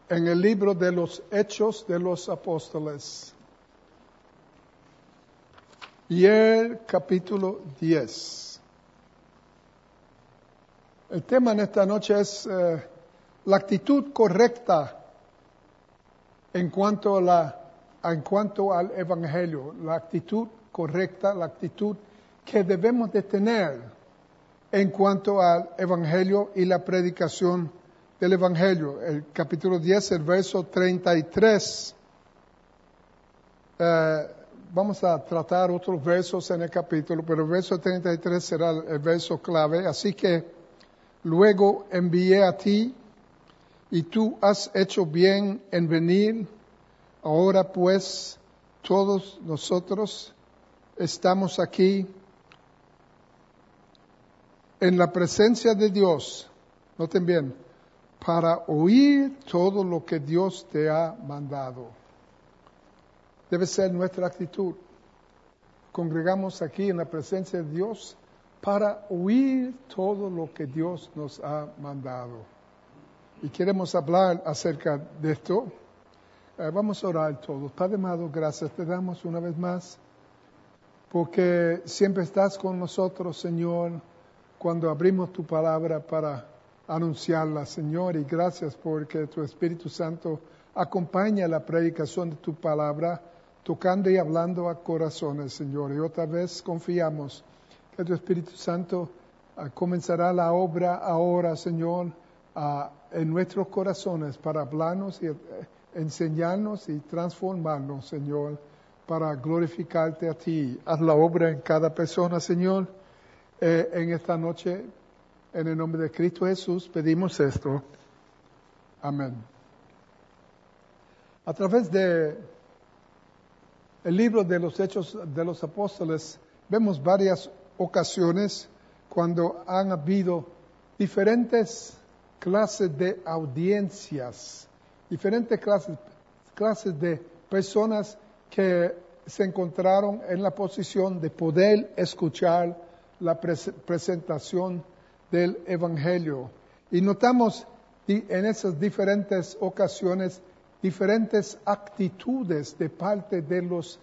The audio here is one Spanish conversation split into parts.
en el libro de los Hechos de los Apóstoles. Y el capítulo 10. El tema en esta noche es la actitud correcta en cuanto al Evangelio. La actitud correcta, la actitud que debemos de tener en cuanto al Evangelio y la predicación del Evangelio. El capítulo 10, el verso 33. Vamos a tratar otros versos en el capítulo, pero el verso 33 será el verso clave. Así que luego envié a ti, y tú has hecho bien en venir. Ahora pues, todos nosotros estamos aquí en la presencia de Dios. Noten bien, para oír todo lo que Dios te ha mandado. Debe ser nuestra actitud. Congregamos aquí en la presencia de Dios para oír todo lo que Dios nos ha mandado. Y queremos hablar acerca de esto. Vamos a orar todos. Padre amado, gracias te damos una vez más, porque siempre estás con nosotros, Señor, cuando abrimos tu palabra para anunciarla, Señor, y gracias porque tu Espíritu Santo acompaña la predicación de tu palabra, tocando y hablando a corazones, Señor. Y otra vez confiamos que tu Espíritu Santo comenzará la obra ahora, Señor, en nuestros corazones para hablarnos y enseñarnos y transformarnos, Señor, para glorificarte a ti. Haz la obra en cada persona, Señor, en esta noche. En el nombre de Cristo Jesús pedimos esto. Amén. A través de el libro de los Hechos de los Apóstoles, vemos varias ocasiones cuando han habido diferentes clases de audiencias, diferentes clases de personas que se encontraron en la posición de poder escuchar la presentación del Evangelio. Y notamos en esas diferentes ocasiones diferentes actitudes de parte de los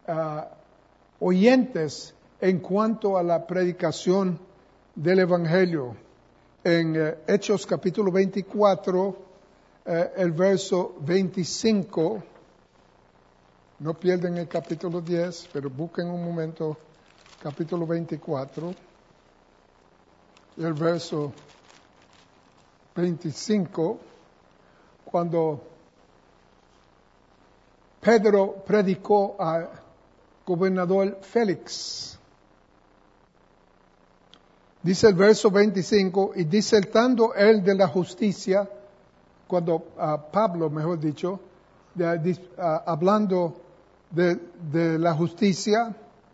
oyentes en cuanto a la predicación del Evangelio. En Hechos capítulo 24, el verso 25, no pierden el capítulo 10, pero busquen un momento, capítulo 24, el verso 25, cuando Pedro predicó al gobernador Félix. Dice el verso 25, y disertando él de la justicia, cuando Pablo, mejor dicho, hablando de la justicia,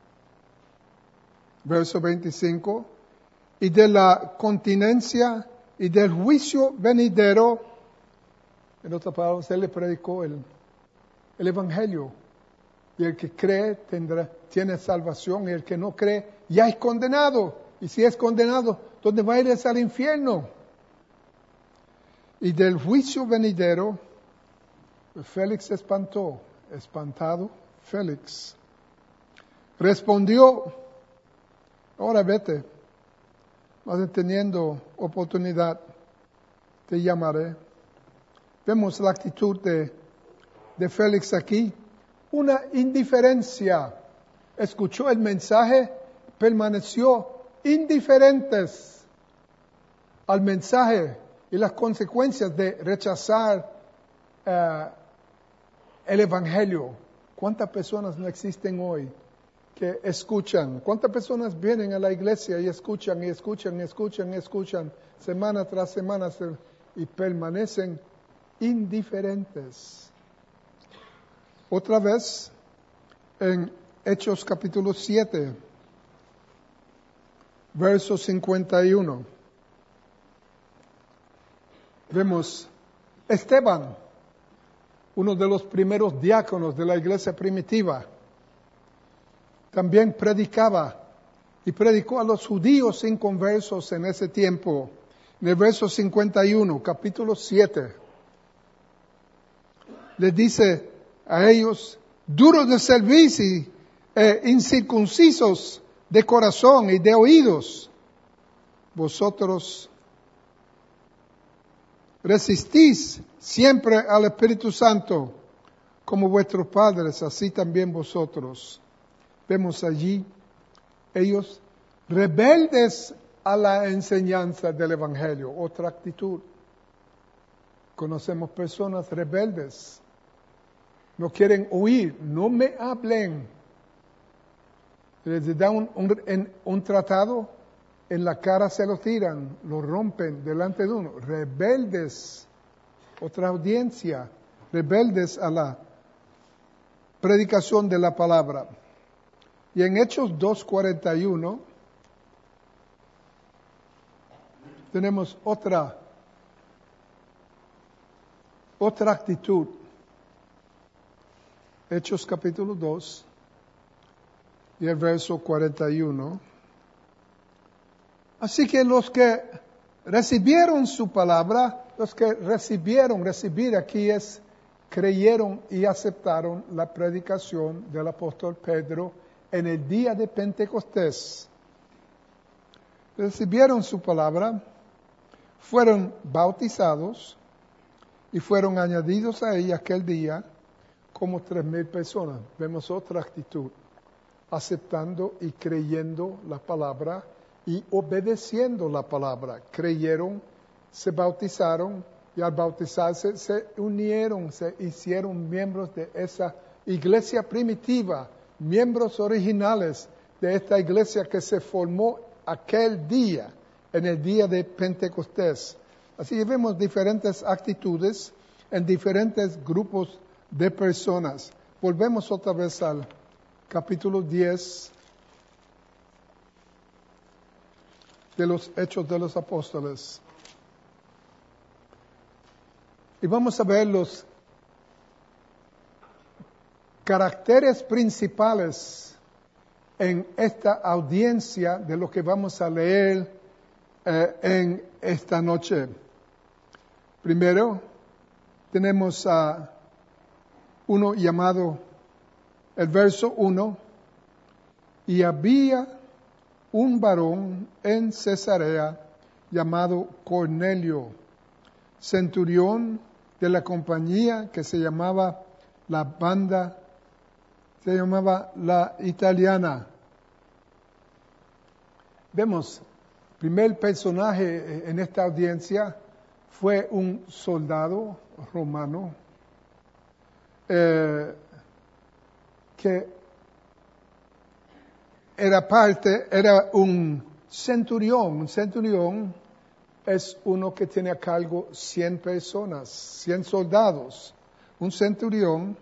verso 25, y de la continencia y del juicio venidero, en otras palabras, él le predicó el Evangelio, y el que cree tiene salvación, y el que no cree ya es condenado, y si es condenado, ¿dónde va a ir? Es al infierno. Y del juicio venidero, Félix espantado Félix respondió, ahora vete, vas teniendo oportunidad, te llamaré. Vemos la actitud de Félix aquí, una indiferencia. Escuchó el mensaje, permaneció indiferentes al mensaje y las consecuencias de rechazar el Evangelio. ¿Cuántas personas no existen hoy que escuchan? ¿Cuántas personas vienen a la iglesia y escuchan, semana tras semana y permanecen indiferentes? Otra vez, en Hechos capítulo 7, verso 51, vemos Esteban, uno de los primeros diáconos de la iglesia primitiva, también predicaba y predicó a los judíos inconversos en ese tiempo. En el verso 51, capítulo 7, les dice a ellos, duros de cerviz y incircuncisos de corazón y de oídos, vosotros resistís siempre al Espíritu Santo, como vuestros padres, así también vosotros. Vemos allí ellos rebeldes a la enseñanza del Evangelio, otra actitud. Conocemos personas rebeldes, no quieren oír, no me hablen. Les dan un tratado, en la cara se lo tiran, lo rompen delante de uno. Rebeldes, otra audiencia, rebeldes a la predicación de la palabra. Y en Hechos 2:41 tenemos otra actitud. Hechos capítulo 2 y el verso 41. Así que los que recibieron su palabra, los que recibir aquí es creyeron y aceptaron la predicación del apóstol Pedro en el día de Pentecostés. Recibieron su palabra, fueron bautizados y fueron añadidos a ella aquel día como 3,000 personas. Vemos otra actitud, aceptando y creyendo la palabra y obedeciendo la palabra. Creyeron, se bautizaron y al bautizarse se unieron, se hicieron miembros de esa iglesia primitiva, miembros originales de esta iglesia que se formó aquel día, en el día de Pentecostés. Así que vemos diferentes actitudes en diferentes grupos de personas. Volvemos otra vez al capítulo 10 de los Hechos de los Apóstoles. Y vamos a ver los caracteres principales en esta audiencia de lo que vamos a leer en esta noche. Primero, tenemos a uno llamado, el verso 1, y había un varón en Cesarea llamado Cornelio, centurión de la compañía que se llamaba la italiana. Vemos, primer personaje en esta audiencia fue un soldado romano que era un centurión. Un centurión es uno que tiene a cargo 100 personas, 100 soldados. Un centurión,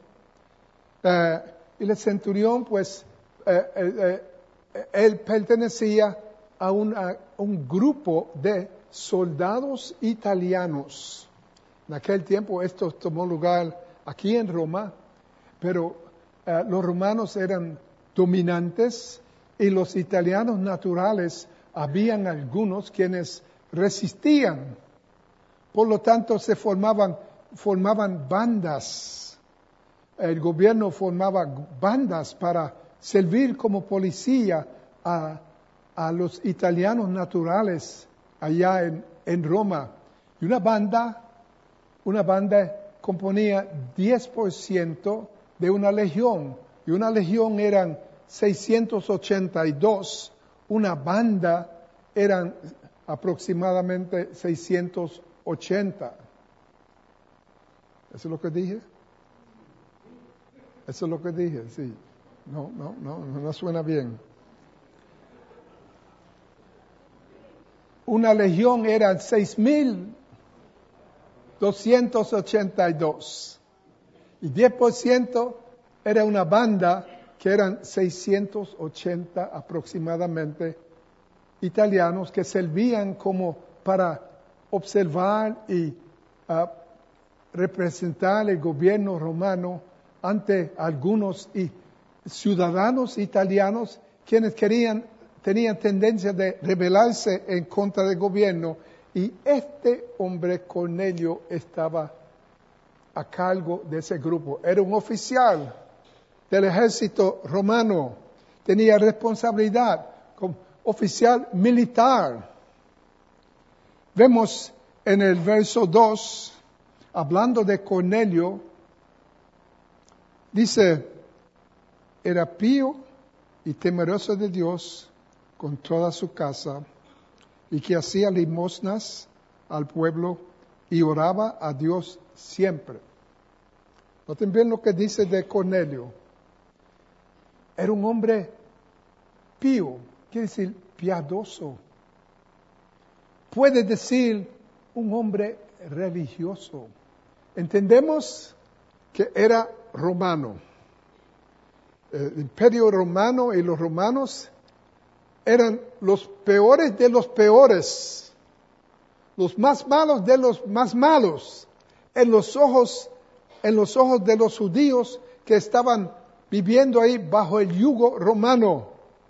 y el centurión, pues, él pertenecía a un grupo de soldados italianos. En aquel tiempo esto tomó lugar aquí en Roma, pero los romanos eran dominantes y los italianos naturales, habían algunos quienes resistían. Por lo tanto, se formaban bandas. El gobierno formaba bandas para servir como policía a los italianos naturales allá en Roma. Y una banda componía 10% de una legión. Y una legión eran 682. Una banda eran aproximadamente 680. ¿Eso es lo que dije? Eso es lo que dije, sí. No suena bien. Una legión eran 6,282. Y 10% era una banda que eran 680 aproximadamente italianos que servían como para observar y representar el gobierno romano ante algunos ciudadanos italianos quienes tenían tendencia de rebelarse en contra del gobierno, y este hombre Cornelio estaba a cargo de ese grupo. Era un oficial del ejército romano. Tenía responsabilidad como oficial militar. Vemos en el verso 2, hablando de Cornelio, dice, era pío y temeroso de Dios con toda su casa, y que hacía limosnas al pueblo y oraba a Dios siempre. Noten bien lo que dice de Cornelio. Era un hombre pío, quiere decir piadoso. Puede decir un hombre religioso. Entendemos que era romano. El imperio romano y los romanos eran los peores de los peores, los más malos de los más malos, en los ojos de los judíos que estaban viviendo ahí bajo el yugo romano.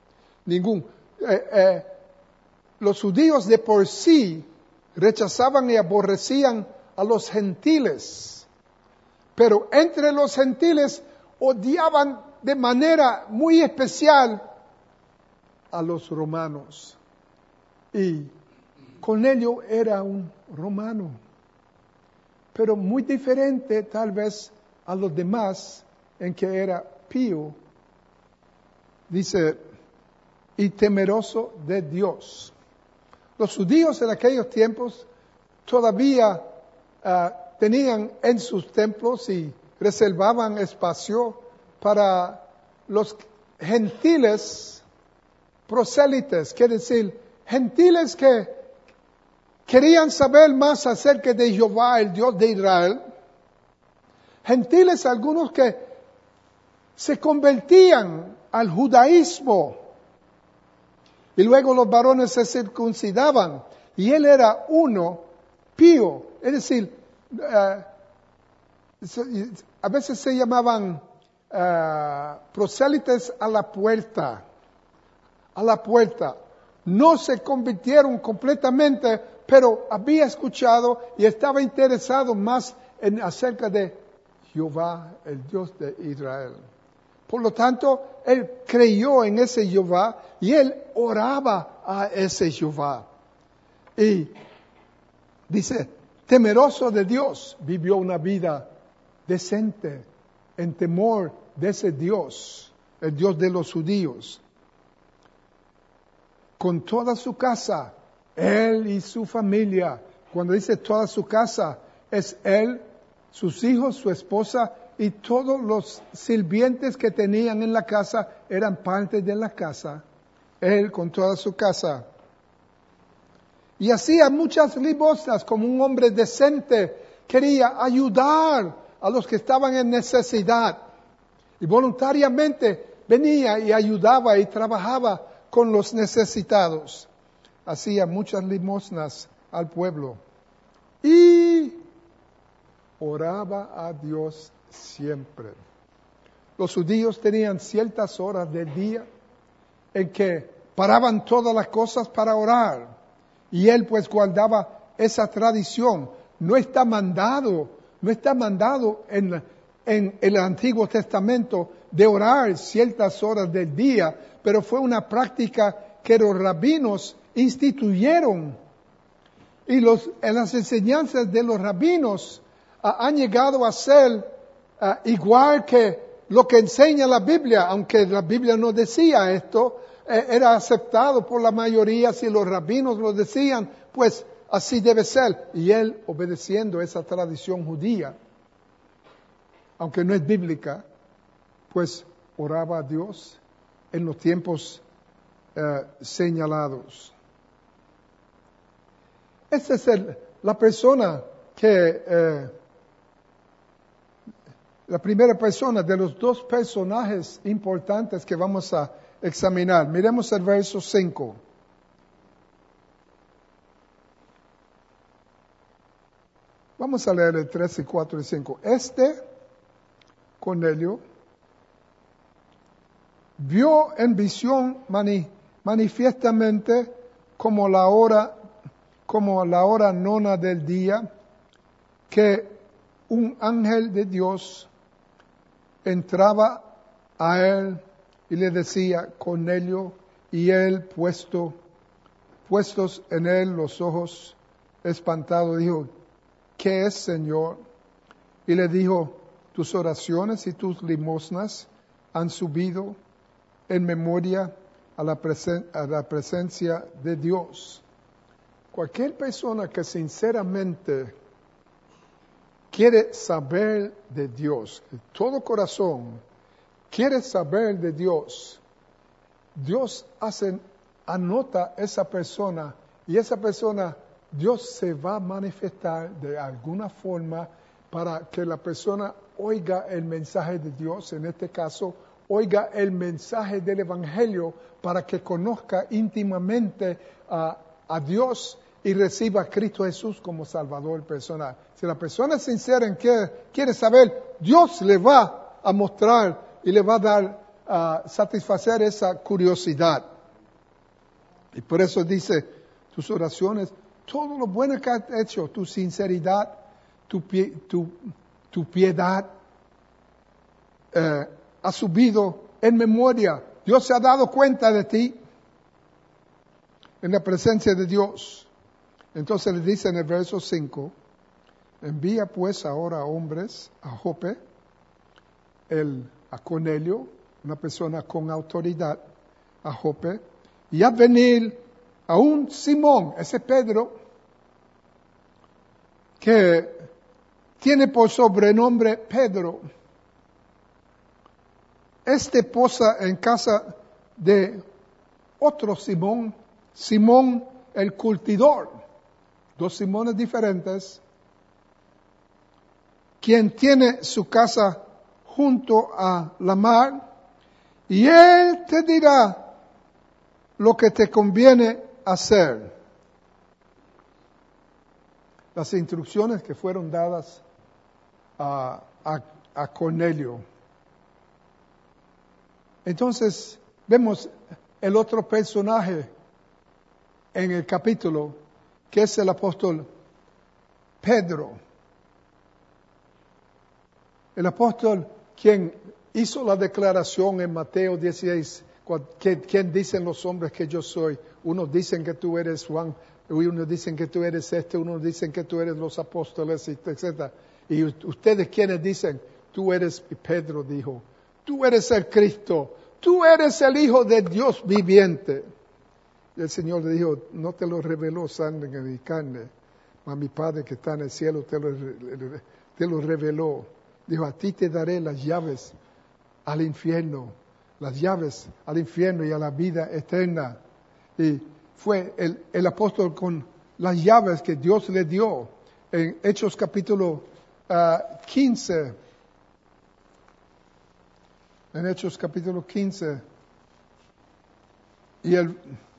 Los judíos de por sí rechazaban y aborrecían a los gentiles, pero entre los gentiles odiaban de manera muy especial a los romanos. Y Cornelio era un romano, pero muy diferente tal vez a los demás, en que era pío, dice, y temeroso de Dios. Los judíos en aquellos tiempos todavía tenían en sus templos y reservaban espacio para los gentiles prosélites, quiere decir, gentiles que querían saber más acerca de Jehová, el Dios de Israel. Gentiles, algunos que se convertían al judaísmo y luego los varones se circuncidaban, y él era uno pío, es decir, a veces se llamaban prosélites a la puerta. No se convirtieron completamente, pero había escuchado y estaba interesado más acerca de Jehová, el Dios de Israel. Por lo tanto, él creyó en ese Jehová y él oraba a ese Jehová. Y dice, temeroso de Dios, vivió una vida decente, en temor de ese Dios, el Dios de los judíos. Con toda su casa, él y su familia. Cuando dice toda su casa, es él, sus hijos, su esposa y todos los sirvientes que tenían en la casa eran parte de la casa. Él con toda su casa. Y hacía muchas limosnas como un hombre decente. Quería ayudar a los que estaban en necesidad. Y voluntariamente venía y ayudaba y trabajaba con los necesitados. Hacía muchas limosnas al pueblo. Y oraba a Dios siempre. Los judíos tenían ciertas horas del día en que paraban todas las cosas para orar. Y él pues guardaba esa tradición. No está mandado en el Antiguo Testamento de orar ciertas horas del día, pero fue una práctica que los rabinos instituyeron. Y en las enseñanzas de los rabinos han llegado a ser igual que lo que enseña la Biblia, aunque la Biblia no decía esto, era aceptado por la mayoría. Si los rabinos lo decían, pues así debe ser. Y él, obedeciendo esa tradición judía, aunque no es bíblica, pues oraba a Dios en los tiempos señalados. Esta es la persona la primera persona de los dos personajes importantes que vamos a examinar. Miremos el verso 5. Vamos a leer el 3 y 4 y 5. Cornelio, vio en visión manifiestamente como la hora nona del día, que un ángel de Dios entraba a él y le decía, Cornelio, y él puestos en él los ojos espantados, dijo, ¿qué es, Señor? Y le dijo, tus oraciones y tus limosnas han subido en memoria a la presencia de Dios. Cualquier persona que sinceramente quiere saber de Dios, de todo corazón, quiere saber de Dios, Dios anota esa persona y esa persona, Dios se va a manifestar de alguna forma para que la persona oiga el mensaje de Dios, en este caso, oiga el mensaje del Evangelio para que conozca íntimamente a Dios y reciba a Cristo Jesús como Salvador personal. Si la persona es sincera en que quiere saber, Dios le va a mostrar y le va a dar, satisfacer esa curiosidad. Y por eso dice, tus oraciones, todo lo bueno que has hecho, tu sinceridad, tu piedad, ha subido en memoria. Dios se ha dado cuenta de ti en la presencia de Dios. Entonces le dice en el verso 5, envía pues ahora hombres a Jope, a Cornelio, una persona con autoridad, a Jope, y a venir a un Simón, ese Pedro, que tiene por sobrenombre Pedro. Este posa en casa de otro Simón, Simón el curtidor, dos Simones diferentes, quien tiene su casa junto a la mar, y él te dirá lo que te conviene hacer. Las instrucciones que fueron dadas a Cornelio. Entonces, vemos el otro personaje en el capítulo, que es el apóstol Pedro. El apóstol quien hizo la declaración en Mateo 16, ¿quién dicen los hombres que yo soy? Unos dicen que tú eres Juan, unos dicen que tú eres unos dicen que tú eres los apóstoles, etc. Y ustedes quienes dicen, tú eres Pedro, dijo, tú eres el Cristo, tú eres el Hijo de Dios viviente. Y el Señor le dijo, no te lo reveló sangre ni carne, mas mi Padre que está en el cielo te lo reveló. Dijo, a ti te daré las llaves al infierno, las llaves al infierno y a la vida eterna. Y fue el apóstol con las llaves que Dios le dio en Hechos capítulo 15. En Hechos capítulo 15 y el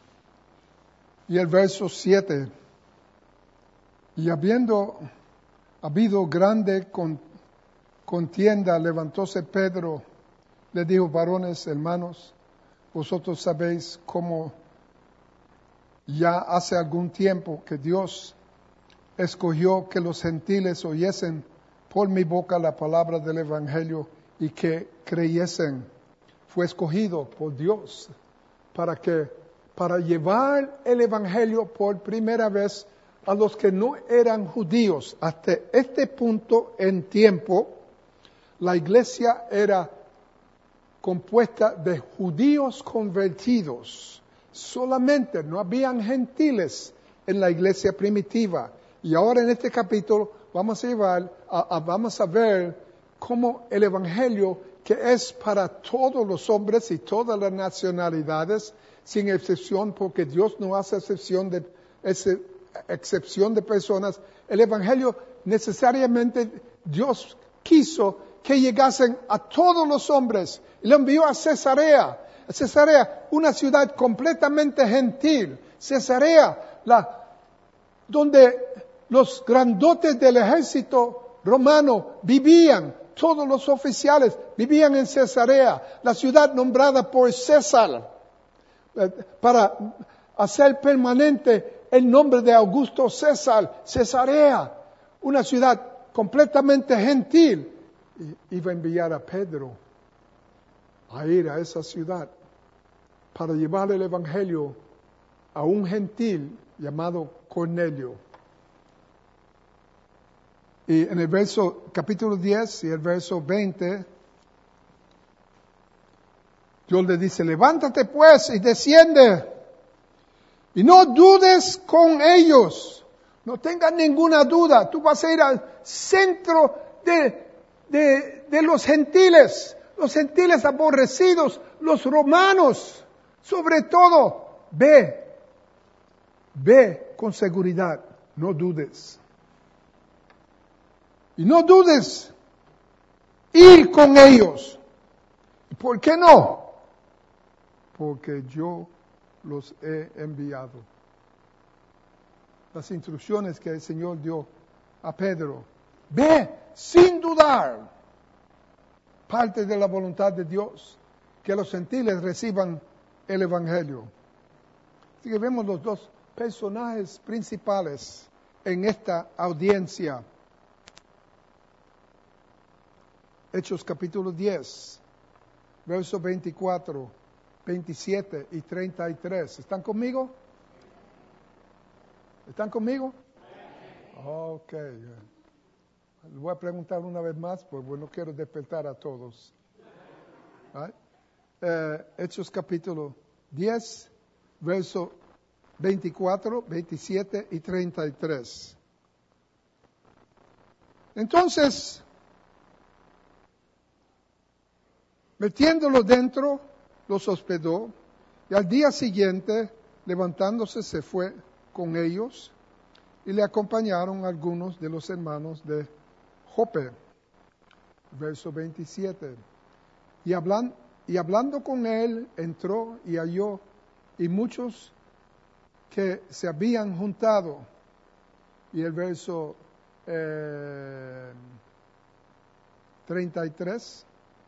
verso 7. Y habiendo habido grande contienda, levantóse Pedro, le dijo, varones, hermanos, vosotros sabéis cómo ya hace algún tiempo que Dios escogió que los gentiles oyesen por mi boca la palabra del Evangelio y que creyesen. Fue escogido por Dios para llevar el Evangelio por primera vez a los que no eran judíos. Hasta este punto en tiempo, la iglesia era compuesta de judíos convertidos. Solamente no habían gentiles en la iglesia primitiva. Y ahora en este capítulo vamos a ver cómo el Evangelio, que es para todos los hombres y todas las nacionalidades, sin excepción, porque Dios no hace excepción de personas, el Evangelio necesariamente Dios quiso que llegasen a todos los hombres. Y lo envió a Cesarea, una ciudad completamente gentil. Cesarea, donde los grandotes del ejército romano vivían, todos los oficiales vivían en Cesarea, la ciudad nombrada por César, para hacer permanente el nombre de Augusto César, Cesarea, una ciudad completamente gentil. Y iba a enviar a Pedro a ir a esa ciudad para llevar el evangelio a un gentil llamado Cornelio. Y en el capítulo 10 y el verso 20, Dios le dice, levántate pues y desciende, y no dudes con ellos, no tengas ninguna duda, tú vas a ir al centro de los gentiles aborrecidos, los romanos, sobre todo, ve con seguridad, no dudes. Y no dudes ir con ellos. ¿Por qué no? Porque yo los he enviado. Las instrucciones que el Señor dio a Pedro. Ve sin dudar. Parte de la voluntad de Dios. Que los gentiles reciban el Evangelio. Así que vemos los dos personajes principales en esta audiencia. Hechos capítulo 10, versos 24, 27 y 33. ¿Están conmigo? ¿Están conmigo? Ok. Les voy a preguntar una vez más, porque no quiero despertar a todos. Hechos capítulo 10, versos 24, 27 y 33. Entonces, metiéndolo dentro, los hospedó, y al día siguiente, levantándose, se fue con ellos, y le acompañaron algunos de los hermanos de Jope. Verso 27. Y hablando con él, entró y halló, y muchos que se habían juntado. Y el verso 33.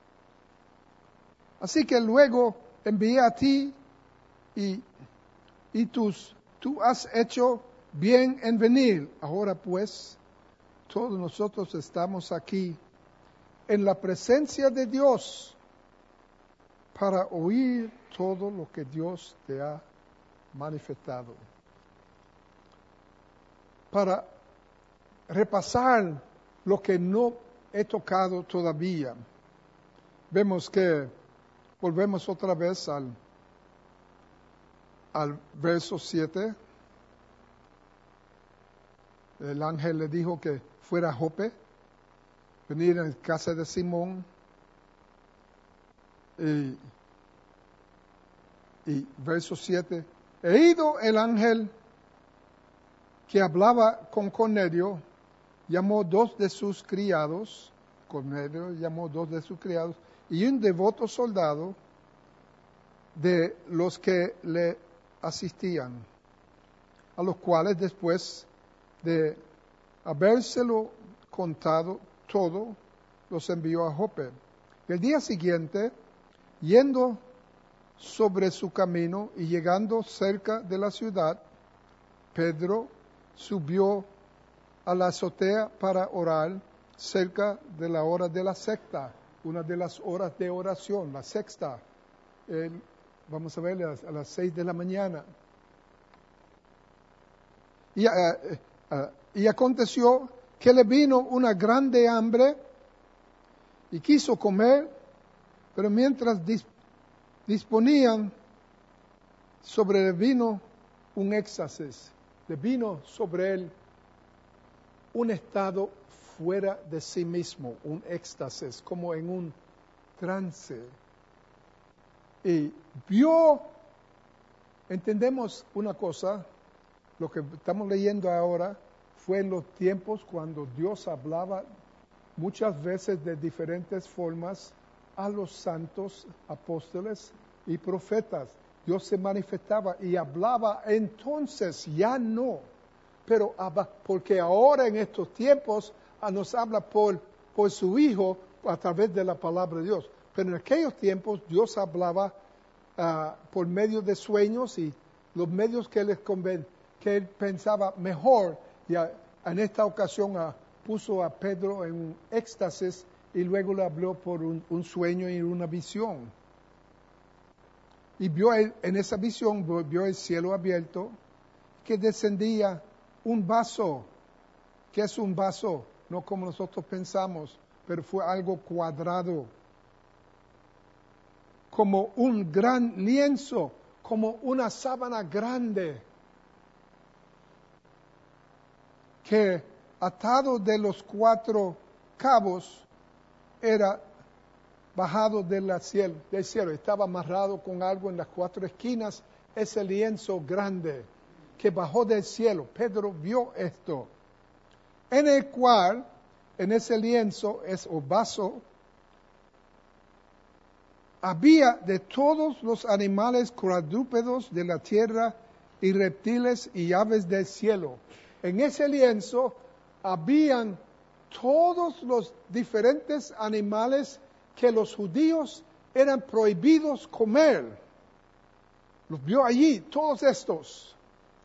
Así que luego envié a ti y tú has hecho bien en venir. Ahora pues, todos nosotros estamos aquí en la presencia de Dios para oír todo lo que Dios te ha manifestado. Para repasar lo que no he tocado todavía. Vemos que volvemos otra vez al verso 7. El ángel le dijo que fuera a Jope, venir en casa de Simón. Y verso 7. He ido el ángel que hablaba con Cornelio, llamó dos de sus criados. Cornelio llamó dos de sus criados y un devoto soldado de los que le asistían, a los cuales después de habérselo contado todo, los envió a Jope. El día siguiente, yendo sobre su camino y llegando cerca de la ciudad, Pedro subió a la azotea para orar cerca de la hora de la sexta, una de las horas de oración, la sexta. Vamos a ver a las 6 de la mañana. Y aconteció que le vino una grande hambre y quiso comer, pero mientras disponían sobre el vino un éxtasis, le vino sobre él un estado fuera de sí mismo, un éxtasis, como en un trance. Y entendemos una cosa, lo que estamos leyendo ahora fue en los tiempos cuando Dios hablaba muchas veces de diferentes formas a los santos apóstoles y profetas. Dios se manifestaba y hablaba, entonces ya no, pero porque ahora en estos tiempos nos habla por su Hijo a través de la palabra de Dios. Pero en aquellos tiempos Dios hablaba por medio de sueños y los medios que él pensaba mejor, y en esta ocasión puso a Pedro en un éxtasis y luego le habló por un sueño y una visión. Y vio en esa visión, vio el cielo abierto, que descendía un vaso. ¿Qué es un vaso? No como nosotros pensamos, pero fue algo cuadrado. Como un gran lienzo, como una sábana grande, que atado de los 4 cabos era bajado del cielo, estaba amarrado con algo en las 4 esquinas, ese lienzo grande que bajó del cielo. Pedro vio esto, en el cual, en ese lienzo, o vaso, había de todos los animales cuadrúpedos de la tierra y reptiles y aves del cielo. En ese lienzo habían todos los diferentes animales que los judíos eran prohibidos comer. Los vio allí, todos estos,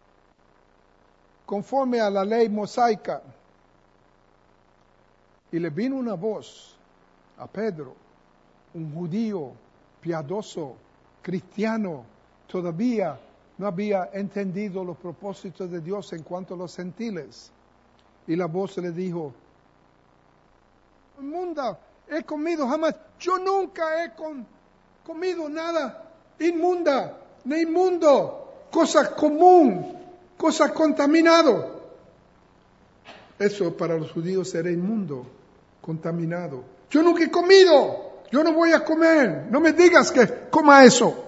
conforme a la ley mosaica. Y le vino una voz a Pedro, un judío piadoso, cristiano, todavía no había entendido los propósitos de Dios en cuanto a los gentiles. Y la voz le dijo: inmunda, he comido jamás. Yo nunca he comido nada inmunda, ni inmundo, cosa común, cosa contaminado. Eso para los judíos era inmundo, contaminado. Yo nunca he comido, yo no voy a comer, no me digas que coma eso.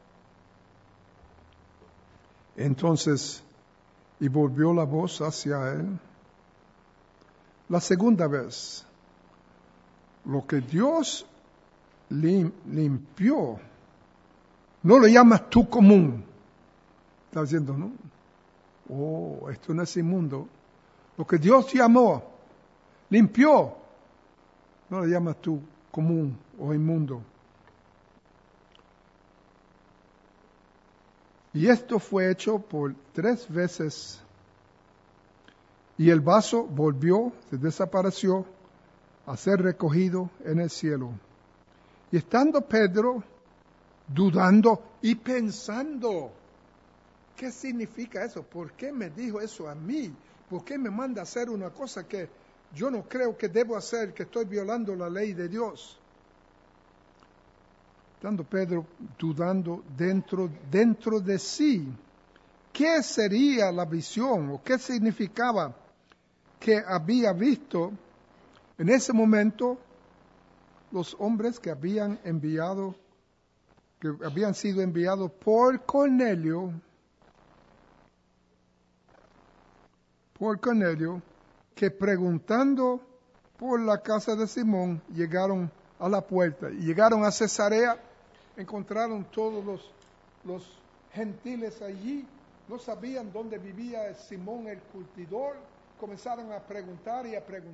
Entonces, y volvió la voz hacia él la segunda vez. Lo que Dios limpió, no lo llamas tú común. Está diciendo, ¿no? Oh, esto no es inmundo. Lo que Dios llamó, limpió, no lo llamas tú común o inmundo. Y esto fue hecho por 3 veces. Y el vaso volvió, se desapareció, a ser recogido en el cielo. Y estando Pedro dudando y pensando, ¿qué significa eso? ¿Por qué me dijo eso a mí? ¿Por qué me manda a hacer una cosa que yo no creo que debo hacer, que estoy violando la ley de Dios? Estando Pedro dudando dentro de sí, ¿qué sería la visión o qué significaba que había visto? En ese momento, los hombres que habían sido enviados por Cornelio, que preguntando por la casa de Simón, llegaron a la puerta y llegaron a Cesarea, encontraron todos los gentiles allí, no sabían dónde vivía Simón el curtidor. Comenzaron a preguntar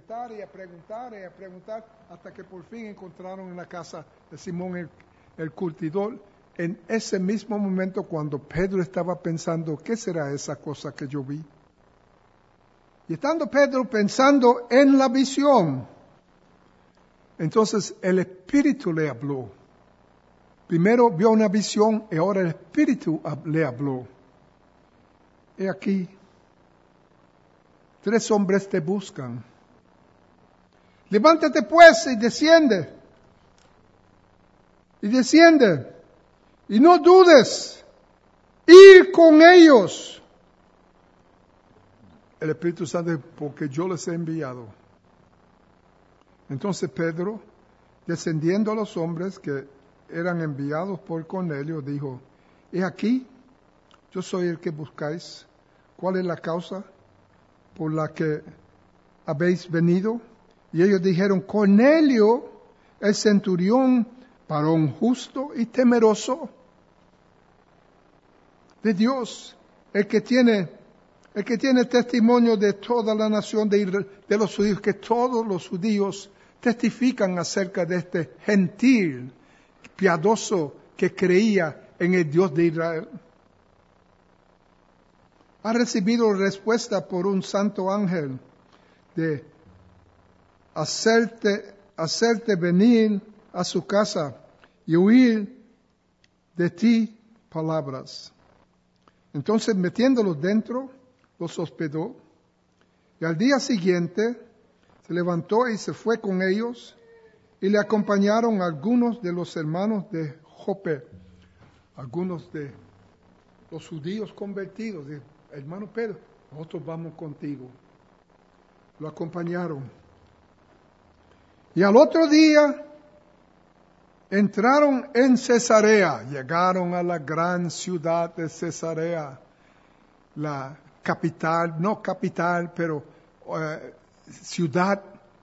hasta que por fin encontraron en la casa de Simón el curtidor. En ese mismo momento, cuando Pedro estaba pensando, ¿qué será esa cosa que yo vi? Y estando Pedro pensando en la visión, entonces el Espíritu le habló. Primero vio una visión y ahora el Espíritu le habló. He aquí, 3 hombres te buscan. Levántate pues y desciende. Y no dudes. Ir con ellos. El Espíritu Santo, porque yo les he enviado. Entonces Pedro, descendiendo a los hombres que eran enviados por Cornelio, dijo: he aquí, yo soy el que buscáis. ¿Cuál es la causa por la que habéis venido? Y ellos dijeron: Cornelio, el centurión, varón justo y temeroso de Dios, el que tiene testimonio de toda la nación de los judíos, que todos los judíos testifican acerca de este gentil piadoso que creía en el Dios de Israel. Ha recibido respuesta por un santo ángel de hacerte venir a su casa y oír de ti palabras. Entonces, metiéndolos dentro, los hospedó, y al día siguiente se levantó y se fue con ellos, y le acompañaron algunos de los hermanos de Jope, algunos de los judíos convertidos. De, hermano Pedro, nosotros vamos contigo. Lo acompañaron. Y al otro día entraron en Cesarea, llegaron a la gran ciudad de Cesarea, la capital, no capital, pero ciudad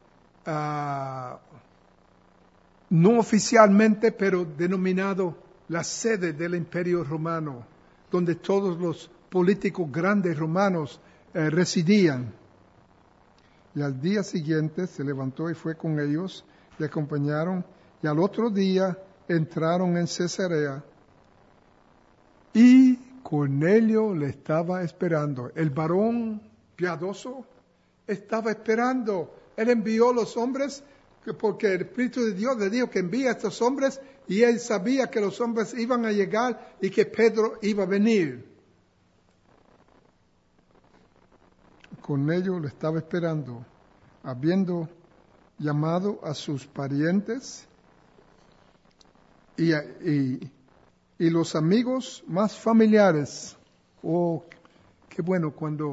no oficialmente, pero denominado la sede del Imperio Romano, donde todos los políticos grandes romanos residían. Y al día siguiente se levantó y fue con ellos, le acompañaron, y al otro día entraron en Cesarea, y Cornelio le estaba esperando. El varón piadoso estaba esperando. Él envió los hombres, porque el Espíritu de Dios le dijo que envía a estos hombres, y él sabía que los hombres iban a llegar y que Pedro iba a venir. Cornelio le estaba esperando, habiendo llamado a sus parientes y los amigos más familiares. Oh, qué bueno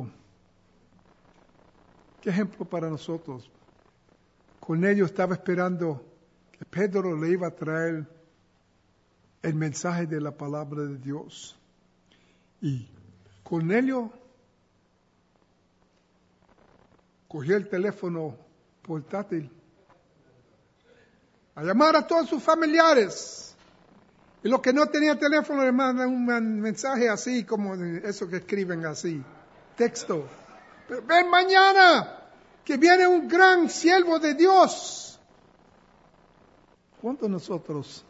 qué ejemplo para nosotros. Cornelio estaba esperando que Pedro le iba a traer el mensaje de la palabra de Dios. Y Cornelio cogió el teléfono portátil a llamar a todos sus familiares. Y los que no tenían teléfono le mandan un mensaje así, como eso que escriben así, texto. Pero ven mañana, que viene un gran siervo de Dios. ¿Cuántos de nosotros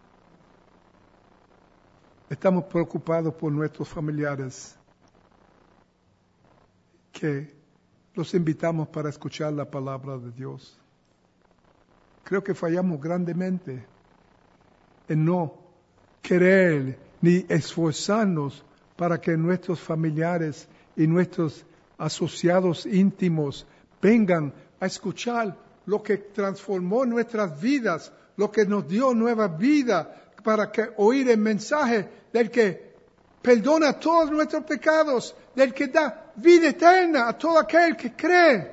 estamos preocupados por nuestros familiares que los invitamos para escuchar la palabra de Dios? Creo que fallamos grandemente en no querer ni esforzarnos para que nuestros familiares y nuestros asociados íntimos vengan a escuchar lo que transformó nuestras vidas, lo que nos dio nueva vida, para que oír el mensaje del que perdona todos nuestros pecados, del que da vida eterna a todo aquel que cree.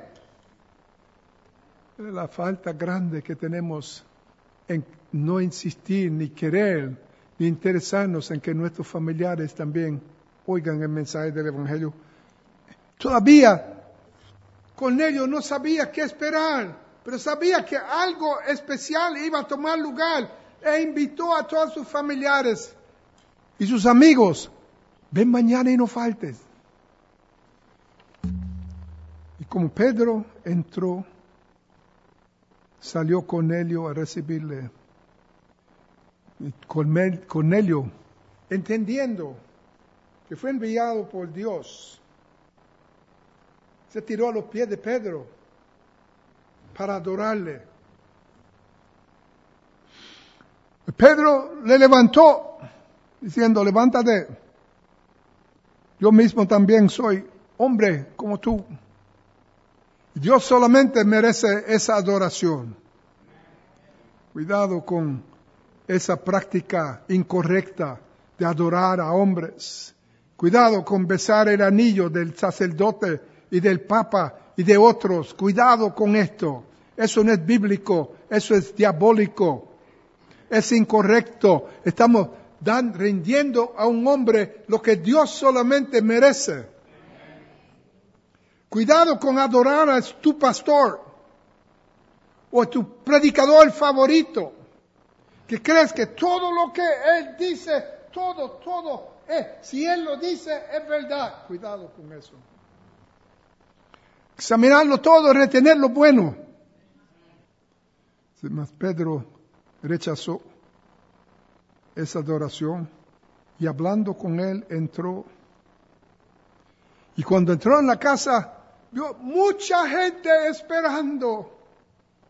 La falta grande que tenemos en no insistir, ni querer, ni interesarnos en que nuestros familiares también oigan el mensaje del Evangelio. Todavía Cornelio no sabía qué esperar, pero sabía que algo especial iba a tomar lugar, e invitó a todos sus familiares y sus amigos: ven mañana y no faltes. Y como Pedro entró, salió Cornelio a recibirle. Y Cornelio, entendiendo que fue enviado por Dios, se tiró a los pies de Pedro para adorarle. Pedro le levantó, diciendo: levántate, yo mismo también soy hombre como tú. Dios solamente merece esa adoración. Cuidado con esa práctica incorrecta de adorar a hombres. Cuidado con besar el anillo del sacerdote y del papa y de otros. Cuidado con esto. Eso no es bíblico, eso es diabólico. Es incorrecto. Estamos rindiendo a un hombre lo que Dios solamente merece. Cuidado con adorar a tu pastor o a tu predicador favorito, que crees que todo lo que él dice, todo es, si él lo dice, es verdad. Cuidado con eso. Examinarlo todo, retener lo bueno. Mas Pedro rechazó esa adoración y hablando con él entró. Y cuando entró en la casa, vio mucha gente esperando.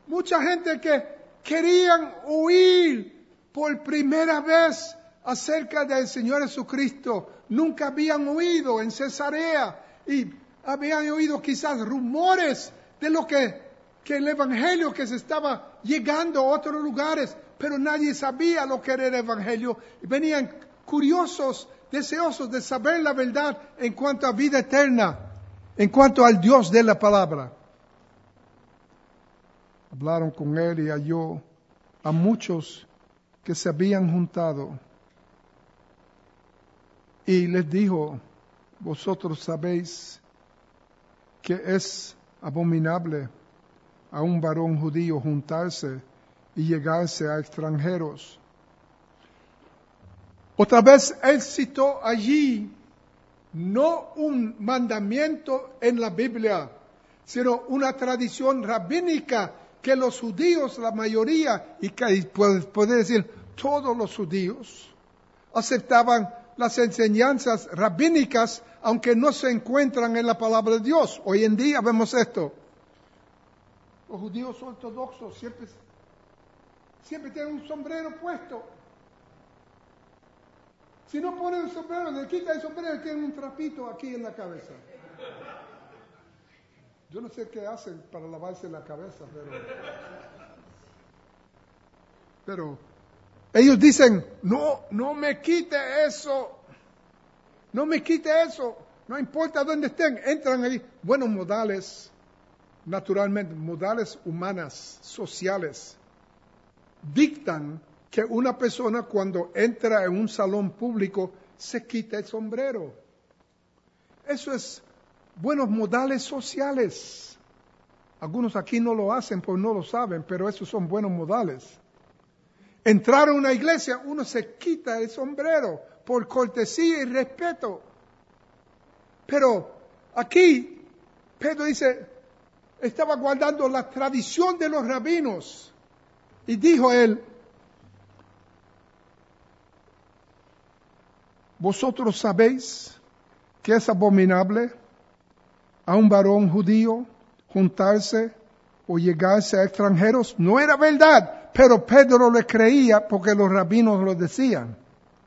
Mucha gente que querían oír por primera vez acerca del Señor Jesucristo. Nunca habían oído en Cesarea y habían oído quizás rumores de lo que el Evangelio que se estaba llegando a otros lugares, pero nadie sabía lo que era el Evangelio. Y venían curiosos, deseosos de saber la verdad en cuanto a vida eterna, en cuanto al Dios de la palabra. Hablaron con él y halló a muchos que se habían juntado. Y les dijo, vosotros sabéis que es abominable a un varón judío juntarse y llegarse a extranjeros. Otra vez él citó allí no un mandamiento en la Biblia, sino una tradición rabínica que los judíos, la mayoría, y puede decir todos los judíos, aceptaban las enseñanzas rabínicas, aunque no se encuentran en la palabra de Dios. Hoy en día vemos esto. Los judíos ortodoxos siempre tienen un sombrero puesto. Si no ponen el sombrero, le quitan el sombrero y tienen un trapito aquí en la cabeza. Yo no sé qué hacen para lavarse la cabeza, pero ellos dicen, no me quite eso. No me quite eso. No importa dónde estén, entran ahí. Buenos modales, naturalmente, modales humanas, sociales, dictan que una persona cuando entra en un salón público se quita el sombrero. Eso es buenos modales sociales. Algunos aquí no lo hacen porque no lo saben, pero esos son buenos modales. Entrar a una iglesia, uno se quita el sombrero por cortesía y respeto. Pero aquí, Pedro dice, estaba guardando la tradición de los rabinos. Y dijo él, vosotros sabéis que es abominable a un varón judío juntarse o llegarse a extranjeros. No era verdad, pero Pedro le creía porque los rabinos lo decían.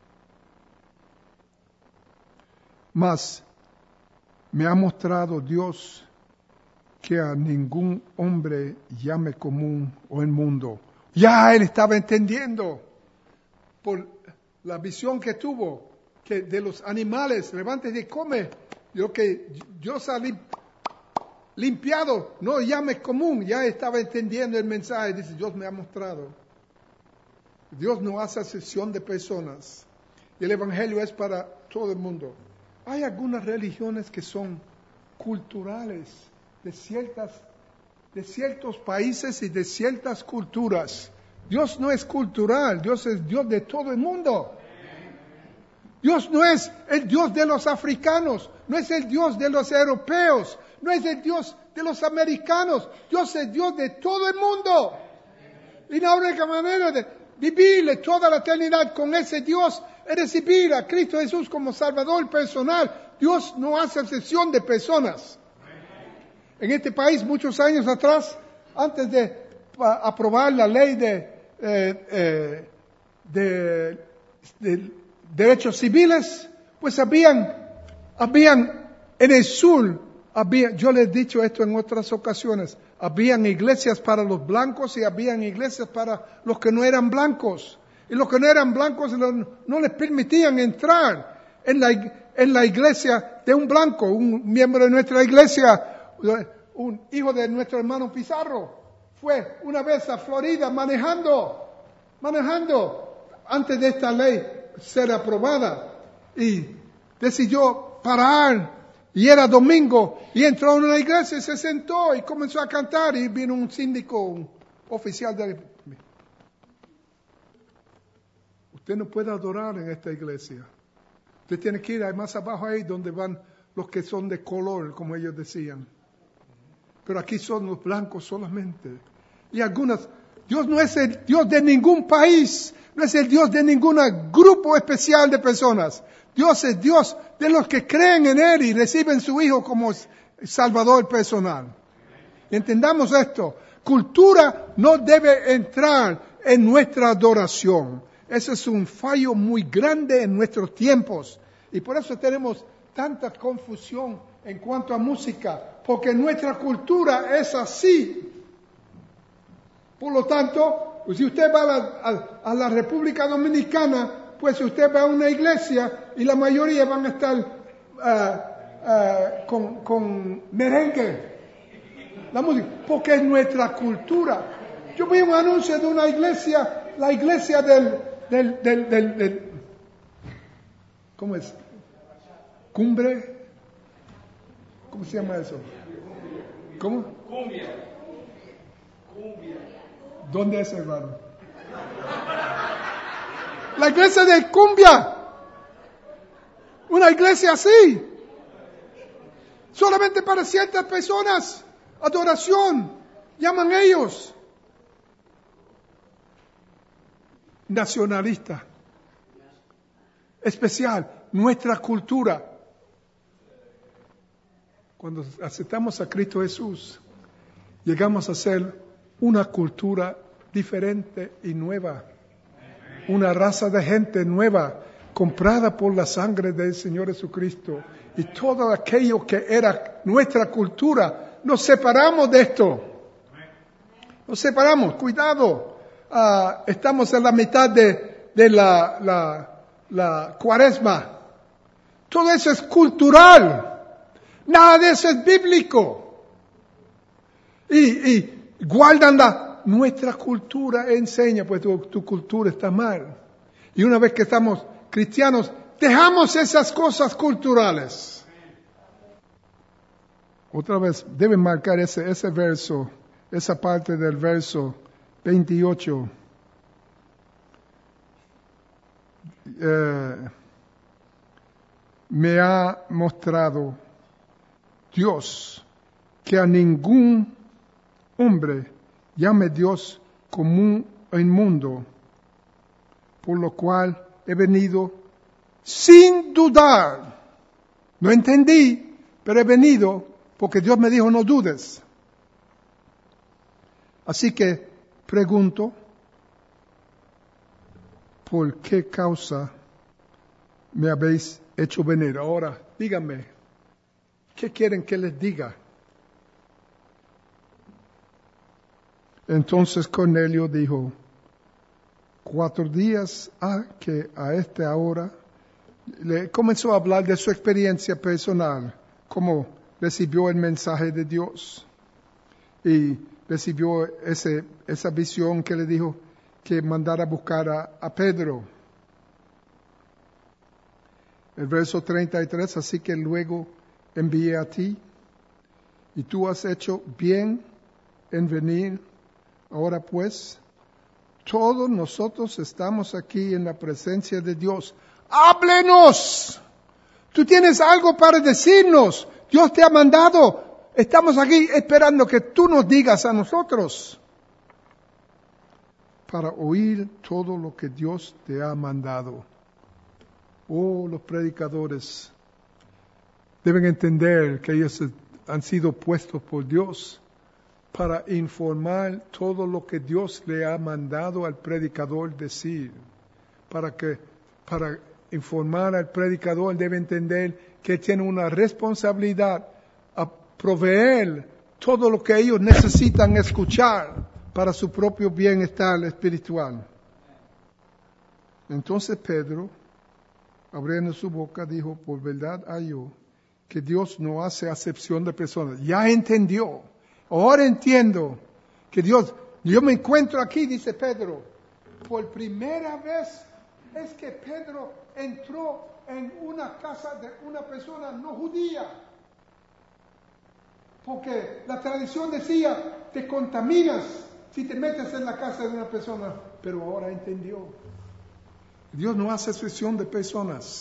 Mas me ha mostrado Dios que a ningún hombre llame común o inmundo. Ya él estaba entendiendo por la visión que tuvo que de los animales, levántate y come. Lo que yo salí limpiado, no llame común. Ya estaba entendiendo el mensaje. Dice, Dios me ha mostrado. Dios no hace excepción de personas. Y el Evangelio es para todo el mundo. Hay algunas religiones que son culturales de ciertos países y de ciertas culturas. Dios no es cultural, Dios es Dios de todo el mundo. Dios no es el Dios de los africanos, no es el Dios de los europeos, no es el Dios de los americanos. Dios es Dios de todo el mundo. Y la única manera de vivirle toda la eternidad con ese Dios es recibir a Cristo Jesús como Salvador personal. Dios no hace excepción de personas. En este país, muchos años atrás, antes de aprobar la ley de derechos civiles, pues habían en el sur, yo les he dicho esto en otras ocasiones, habían iglesias para los blancos y habían iglesias para los que no eran blancos. Y los que no eran blancos no les permitían entrar en la iglesia de un blanco. Un miembro de nuestra iglesia, un hijo de nuestro hermano Pizarro, fue una vez a Florida manejando antes de esta ley ser aprobada, y decidió parar, y era domingo, y entró en una iglesia y se sentó y comenzó a cantar, y vino un síndico, un oficial de... Usted no puede adorar en esta iglesia. Usted tiene que ir ahí más abajo ahí donde van los que son de color, como ellos decían. Pero aquí son los blancos solamente. Y Dios no es el Dios de ningún país, no es el Dios de ningún grupo especial de personas. Dios es Dios de los que creen en Él y reciben su Hijo como Salvador personal. Y entendamos esto. cultura no debe entrar en nuestra adoración. Ese es un fallo muy grande en nuestros tiempos. Y por eso tenemos tanta confusión en cuanto a música, porque nuestra cultura es así. Por lo tanto, si usted va a la República Dominicana, pues usted va a una iglesia y la mayoría van a estar con merengue, la música, porque es nuestra cultura. Yo vi un anuncio de una iglesia, la iglesia del ¿cómo es? ¿Cumbre? ¿Cómo se llama eso? ¿Cómo? Cumbia. ¿Dónde es, hermano? La iglesia de Cumbia. Una iglesia así. Solamente para ciertas personas. Adoración. Llaman ellos. Nacionalista. Especial. Nuestra cultura. Cuando aceptamos a Cristo Jesús, llegamos a ser una cultura diferente y nueva. Una raza de gente nueva, comprada por la sangre del Señor Jesucristo. Y todo aquello que era nuestra cultura, nos separamos de esto. Nos separamos, cuidado. Estamos en la mitad de la cuaresma. Todo eso es cultural. Nada de eso es bíblico. Y guardan nuestra cultura enseña, pues tu cultura está mal. Y una vez que estamos cristianos, dejamos esas cosas culturales. Otra vez, deben marcar ese verso, esa parte del verso 28. Me ha mostrado Dios que a ningún hombre llame Dios común e inmundo, por lo cual he venido sin dudar. No entendí, pero he venido porque Dios me dijo no dudes. Así que pregunto, ¿por qué causa me habéis hecho venir? Ahora, díganme, ¿qué quieren que les diga? Entonces Cornelio dijo, 4 días que a esta hora, le comenzó a hablar de su experiencia personal, cómo recibió el mensaje de Dios y recibió esa visión que le dijo que mandara a buscar a Pedro. El verso 33, así que luego envié a ti y tú has hecho bien en venir. Ahora pues, todos nosotros estamos aquí en la presencia de Dios. ¡Háblenos! Tú tienes algo para decirnos. Dios te ha mandado. Estamos aquí esperando que tú nos digas a nosotros para oír todo lo que Dios te ha mandado. Oh, los predicadores deben entender que ellos han sido puestos por Dios para informar todo lo que Dios le ha mandado al predicador decir. Para informar al predicador debe entender que tiene una responsabilidad a proveer todo lo que ellos necesitan escuchar para su propio bienestar espiritual. Entonces Pedro, abriendo su boca, dijo, por verdad hallo que Dios no hace acepción de personas. Ya entendió. Ahora entiendo que yo me encuentro aquí, dice Pedro, por primera vez es que Pedro entró en una casa de una persona no judía. Porque la tradición decía, te contaminas si te metes en la casa de una persona. Pero ahora entendió. Dios no hace excepción de personas.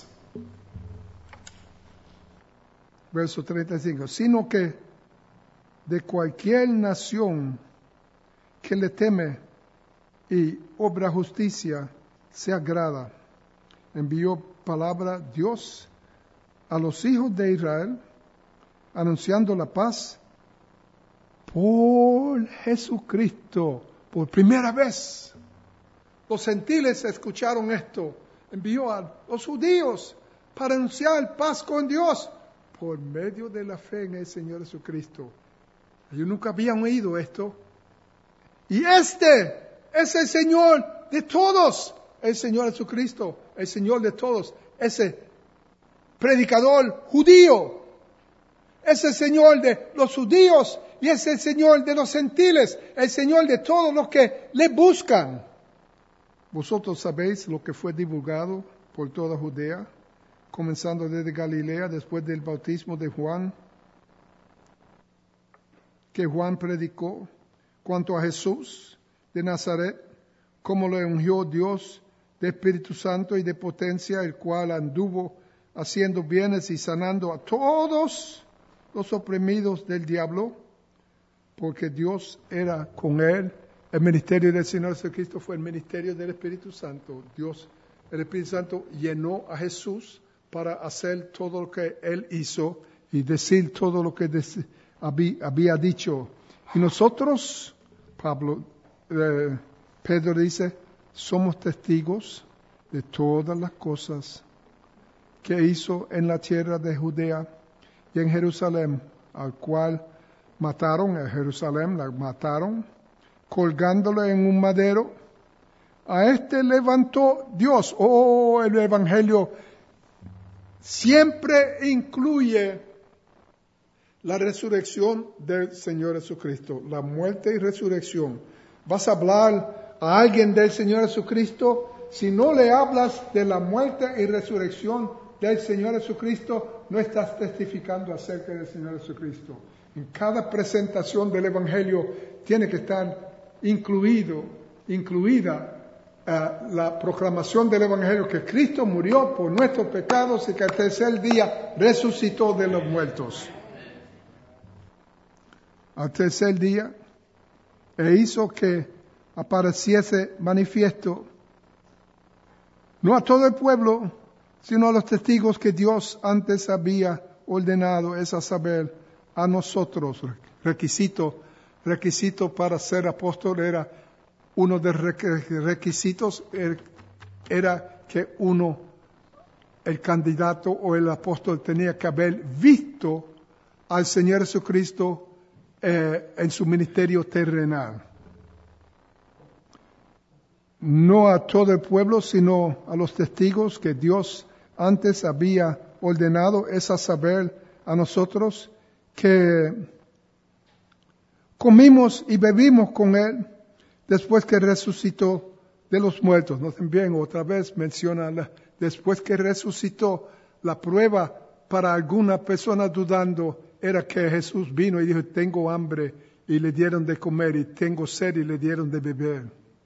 Verso 35. Sino que de cualquier nación que le teme y obra justicia se agrada. Envió palabra Dios a los hijos de Israel, anunciando la paz por Jesucristo, por primera vez. Los gentiles escucharon esto, envió a los judíos para anunciar paz con Dios por medio de la fe en el Señor Jesucristo. Ellos nunca habían oído esto. Y este es el Señor de todos, el Señor Jesucristo, el Señor de todos, ese predicador judío, es el Señor de los judíos y es el Señor de los gentiles, el Señor de todos los que le buscan. Vosotros sabéis lo que fue divulgado por toda Judea, comenzando desde Galilea después del bautismo de Juan, que Juan predicó cuanto a Jesús de Nazaret, como le ungió Dios de Espíritu Santo y de potencia, el cual anduvo haciendo bienes y sanando a todos los oprimidos del diablo, porque Dios era con él. El ministerio del Señor Jesucristo fue el ministerio del Espíritu Santo. Dios, el Espíritu Santo, llenó a Jesús para hacer todo lo que él hizo y decir todo lo que había dicho. Y nosotros, Pedro dice, somos testigos de todas las cosas que hizo en la tierra de Judea y en Jerusalén, al cual mataron, en Jerusalén la mataron, colgándolo en un madero. A este levantó Dios. Oh, el Evangelio siempre incluye la resurrección del Señor Jesucristo, la muerte y resurrección. Vas a hablar a alguien del Señor Jesucristo, si no le hablas de la muerte y resurrección del Señor Jesucristo, no estás testificando acerca del Señor Jesucristo. En cada presentación del Evangelio tiene que estar incluida la proclamación del Evangelio, que Cristo murió por nuestros pecados y que al tercer día resucitó de los muertos. Al tercer día, e hizo que apareciese manifiesto, no a todo el pueblo, sino a los testigos que Dios antes había ordenado, es a saber, a nosotros. Requisito para ser apóstol era, uno de los requisitos era que el candidato o el apóstol tenía que haber visto al Señor Jesucristo en su ministerio terrenal. No a todo el pueblo, sino a los testigos que Dios antes había ordenado, es a saber, a nosotros, que comimos y bebimos con Él después que resucitó de los muertos. Noten bien, otra vez menciona, después que resucitó, la prueba para alguna persona dudando era que Jesús vino y dijo, tengo hambre, y le dieron de comer, y tengo sed, y le dieron de beber.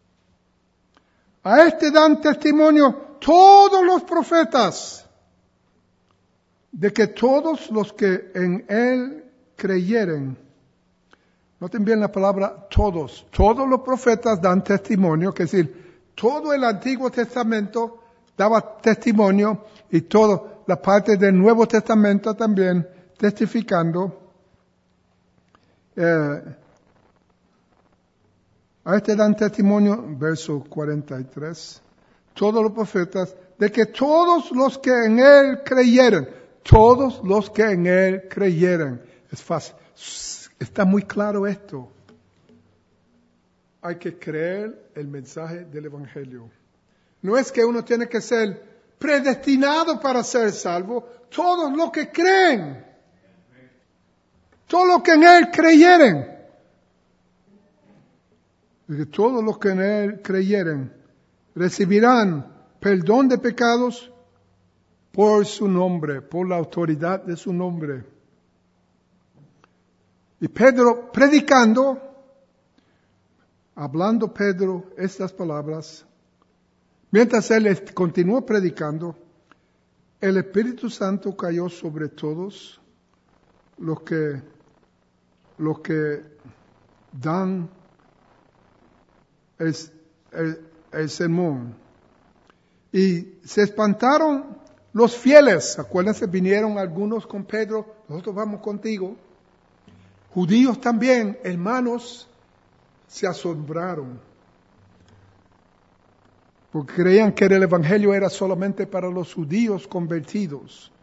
A este dan testimonio todos los profetas de que todos los que en Él creyeren, noten bien la palabra todos los profetas dan testimonio, que es decir, todo el Antiguo Testamento daba testimonio y toda la parte del Nuevo Testamento también testificando. A este dan testimonio, verso 43, todos los profetas, de que todos los que en Él creyeren, todos los que en Él creyeren. Es fácil, está muy claro esto. Hay que creer el mensaje del Evangelio. No es que uno tiene que ser predestinado para ser salvo, todos los que creen, todos los que en Él creyeren. Que todos los que en Él creyeren recibirán perdón de pecados por su nombre, por la autoridad de su nombre. Y Pedro predicando, hablando Pedro estas palabras, mientras él continuó predicando, el Espíritu Santo cayó sobre todos los que dan el sermón. Y se espantaron los fieles. Acuérdense, vinieron algunos con Pedro, nosotros vamos contigo. Judíos también, hermanos, se asombraron, porque creían que el evangelio era solamente para los judíos convertidos.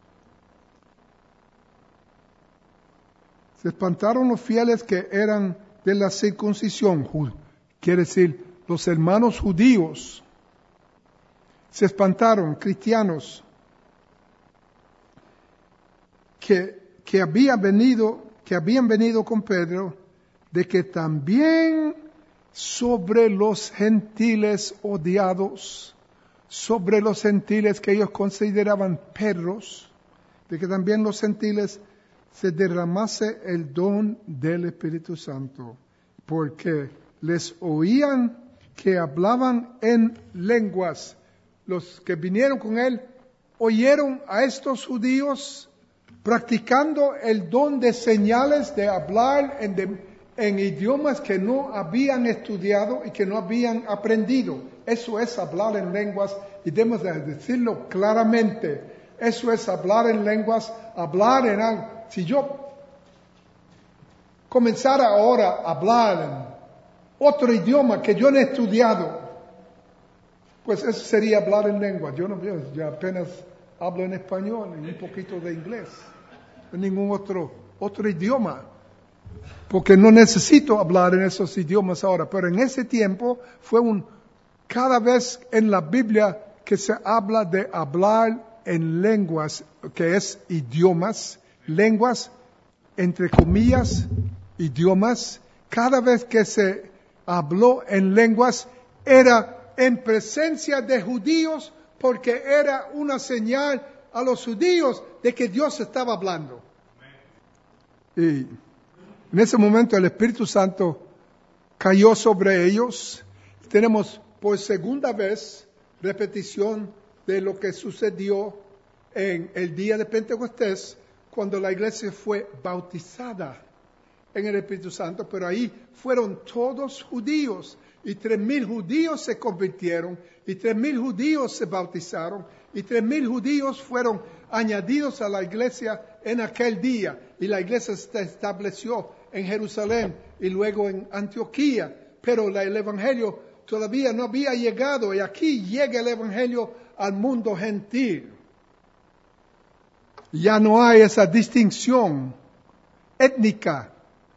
Se espantaron los fieles que eran de la circuncisión, quiere decir, los hermanos judíos. Se espantaron, cristianos, que habían venido con Pedro, de que también sobre los gentiles odiados, sobre los gentiles que ellos consideraban perros, de que también los gentiles se derramase el don del Espíritu Santo, porque les oían que hablaban en lenguas. Los que vinieron con él oyeron a estos judíos practicando el don de señales, de hablar en idiomas que no habían estudiado y que no habían aprendido. Eso es hablar en lenguas, y debemos de decirlo claramente. Eso es hablar en lenguas, hablar en algo. Si yo comenzara ahora a hablar en otro idioma que yo no he estudiado, pues eso sería hablar en lenguas. Yo apenas hablo en español y un poquito de inglés, en ningún otro idioma, porque no necesito hablar en esos idiomas ahora. Pero en ese tiempo cada vez en la Biblia que se habla de hablar en lenguas, que es idiomas, lenguas, entre comillas, idiomas, cada vez que se habló en lenguas era en presencia de judíos, porque era una señal a los judíos de que Dios estaba hablando. Y en ese momento el Espíritu Santo cayó sobre ellos. Tenemos por segunda vez repetición de lo que sucedió en el día de Pentecostés, cuando la iglesia fue bautizada en el Espíritu Santo, pero ahí fueron todos judíos, y 3,000 judíos se convirtieron, y 3,000 judíos se bautizaron, y 3,000 judíos fueron añadidos a la iglesia en aquel día, y la iglesia se estableció en Jerusalén y luego en Antioquía, pero el evangelio todavía no había llegado, y aquí llega el evangelio al mundo gentil. Ya no hay esa distinción étnica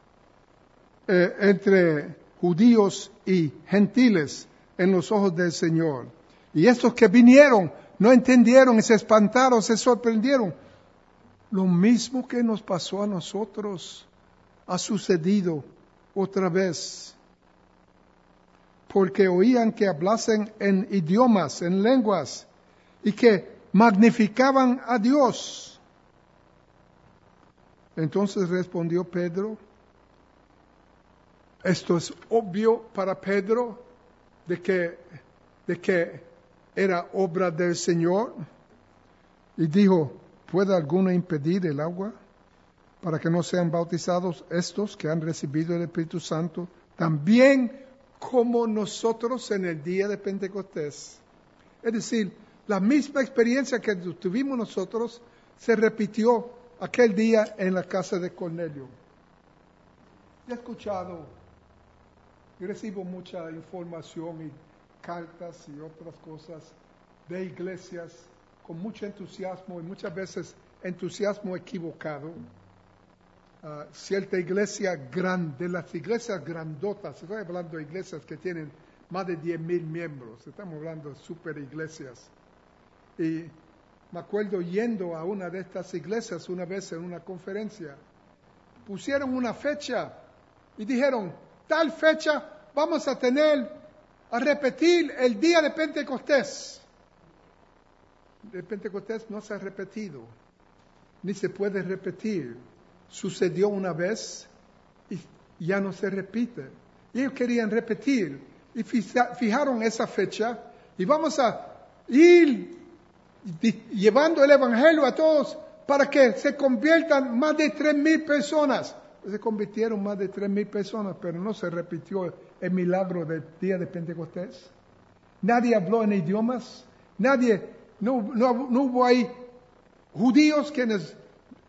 entre judíos y gentiles en los ojos del Señor. Y estos que vinieron no entendieron y se espantaron, se sorprendieron. Lo mismo que nos pasó a nosotros ha sucedido otra vez. Porque oían que hablasen en idiomas, en lenguas, y que magnificaban a Dios. Entonces respondió Pedro. Esto es obvio para Pedro, de que era obra del Señor. Y dijo, ¿puede alguno impedir el agua para que no sean bautizados estos que han recibido el Espíritu Santo, también como nosotros en el día de Pentecostés? Es decir, la misma experiencia que tuvimos nosotros se repitió aquel día en la casa de Cornelio. He escuchado y recibo mucha información y cartas y otras cosas de iglesias con mucho entusiasmo, y muchas veces entusiasmo equivocado. Cierta iglesia grande, de las iglesias grandotas, estoy hablando de iglesias que tienen más de 10,000 miembros, estamos hablando de super iglesias. Y me acuerdo yendo a una de estas iglesias una vez en una conferencia, pusieron una fecha y dijeron, tal fecha vamos a repetir el día de Pentecostés. El Pentecostés no se ha repetido, ni se puede repetir. Sucedió una vez y ya no se repite. Y ellos querían repetir y fijaron esa fecha, y vamos a ir llevando el evangelio a todos para que se conviertan más de 3,000 personas. Se convirtieron más de 3,000 personas, pero no se repitió el milagro del día de Pentecostés. Nadie habló en idiomas, no hubo ahí judíos quienes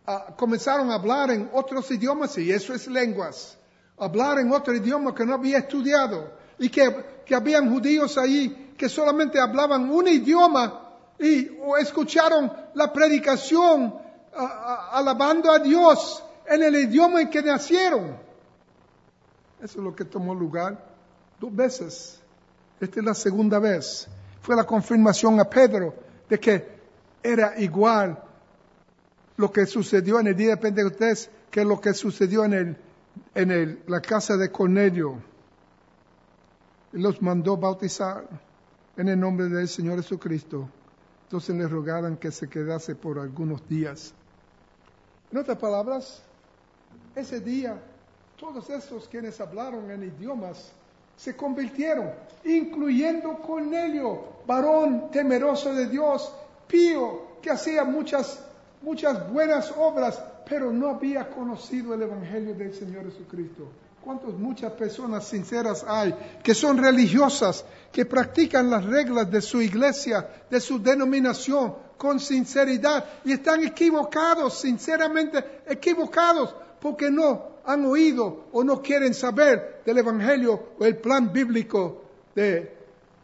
comenzaron a hablar en otros idiomas, y eso es lenguas. Hablar en otro idioma que no había estudiado. Y que habían judíos ahí que solamente hablaban un idioma o escucharon la predicación alabando a Dios en el idioma en que nacieron. Eso es lo que tomó lugar 2 veces. Esta es la segunda vez. Fue la confirmación a Pedro de que era igual lo que sucedió en el día de Pentecostés que lo que sucedió en la casa de Cornelio. Y los mandó bautizar en el nombre del Señor Jesucristo. Entonces les rogaron que se quedase por algunos días. En otras palabras, ese día, todos esos quienes hablaron en idiomas se convirtieron, incluyendo Cornelio, varón temeroso de Dios, pío, que hacía muchas buenas obras, pero no había conocido el Evangelio del Señor Jesucristo. Muchas personas sinceras hay, que son religiosas, que practican las reglas de su iglesia, de su denominación, con sinceridad, y están equivocados, sinceramente equivocados, porque no han oído o no quieren saber del Evangelio o el plan bíblico de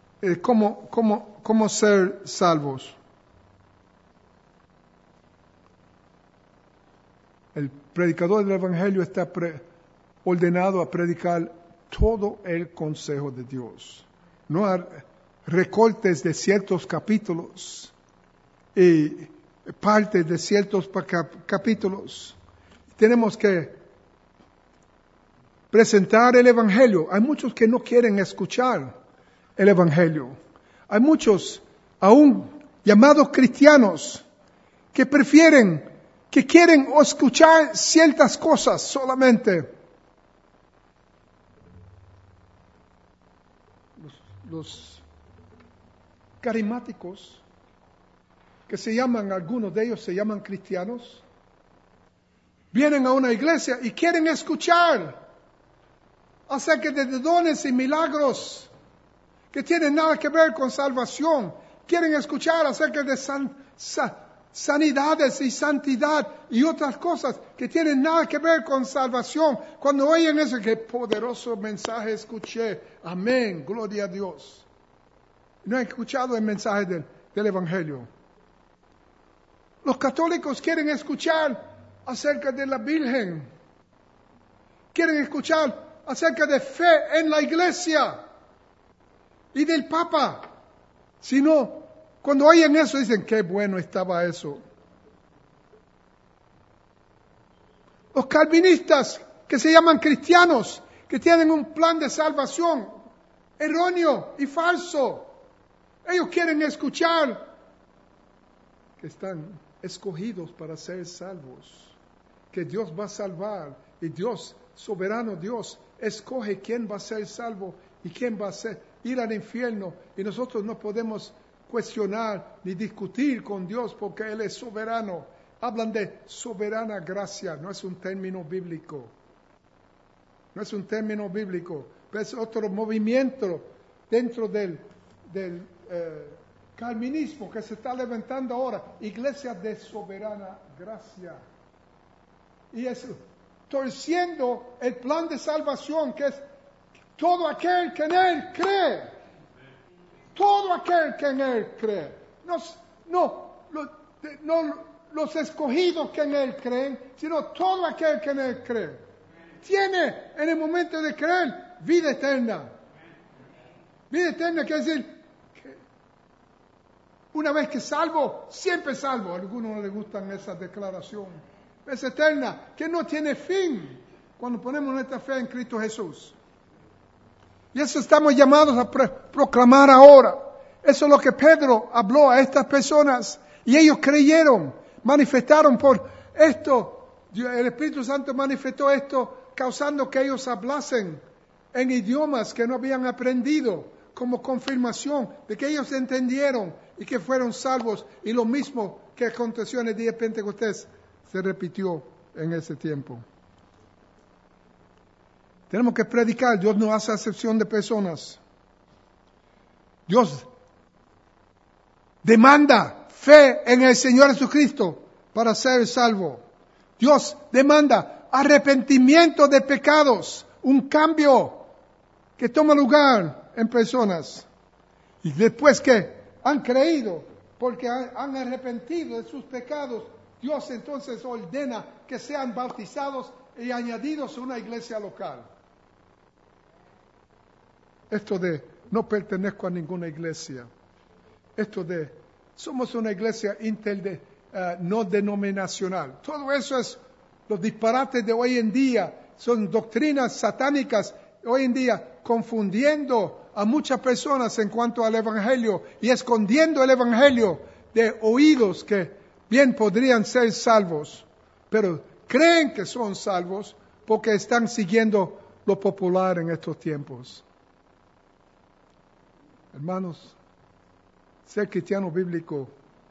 cómo ser salvos. El predicador del Evangelio está ordenado a predicar todo el consejo de Dios, no a recortes de ciertos capítulos y partes de ciertos capítulos. Tenemos que presentar el Evangelio. Hay muchos que no quieren escuchar el Evangelio. Hay muchos, aún llamados cristianos, que quieren escuchar ciertas cosas solamente. Los carismáticos, algunos de ellos se llaman cristianos, vienen a una iglesia y quieren escuchar acerca de dones y milagros que tienen nada que ver con salvación. Quieren escuchar acerca de sanidades y santidad y otras cosas que tienen nada que ver con salvación. Cuando oyen eso, qué poderoso mensaje escuché. Amén, gloria a Dios. No he escuchado el mensaje del Evangelio. Los católicos quieren escuchar acerca de la Virgen. Quieren escuchar acerca de fe en la iglesia y del Papa. Si no, cuando oyen eso dicen, qué bueno estaba eso. Los calvinistas, que se llaman cristianos, que tienen un plan de salvación erróneo y falso. Ellos quieren escuchar que están escogidos para ser salvos, que Dios va a salvar y Dios, soberano Dios, escoge quién va a ser salvo y quién va a ir al infierno, y nosotros no podemos cuestionar ni discutir con Dios porque Él es soberano. Hablan de soberana gracia, no es un término bíblico. No es un término bíblico, pero es otro movimiento dentro del calvinismo que se está levantando ahora, iglesia de soberana gracia. Y es torciendo el plan de salvación, que es todo aquel que en Él cree. Todo aquel que en Él cree. No los escogidos que en Él creen, sino todo aquel que en Él cree. Tiene en el momento de creer vida eterna. Vida eterna quiere decir que una vez que salvo, siempre salvo. A algunos no les gustan esa declaración. Es eterna, que no tiene fin cuando ponemos nuestra fe en Cristo Jesús. Y eso estamos llamados a proclamar ahora. Eso es lo que Pedro habló a estas personas. Y ellos creyeron, manifestaron por esto. El Espíritu Santo manifestó esto, causando que ellos hablasen en idiomas que no habían aprendido, como confirmación de que ellos entendieron y que fueron salvos. Y lo mismo que aconteció en el día de Pentecostés se repitió en ese tiempo. Tenemos que predicar. Dios no hace acepción de personas. Dios demanda fe en el Señor Jesucristo para ser salvo. Dios demanda arrepentimiento de pecados, un cambio que toma lugar en personas. Y después que han creído, porque han arrepentido de sus pecados, Dios entonces ordena que sean bautizados y añadidos a una iglesia local. Esto de no pertenezco a ninguna iglesia. Esto de somos una iglesia no denominacional. Todo eso es los disparates de hoy en día. Son doctrinas satánicas hoy en día confundiendo a muchas personas en cuanto al evangelio y escondiendo el evangelio de oídos que bien podrían ser salvos, pero creen que son salvos porque están siguiendo lo popular en estos tiempos. Hermanos, ser cristiano bíblico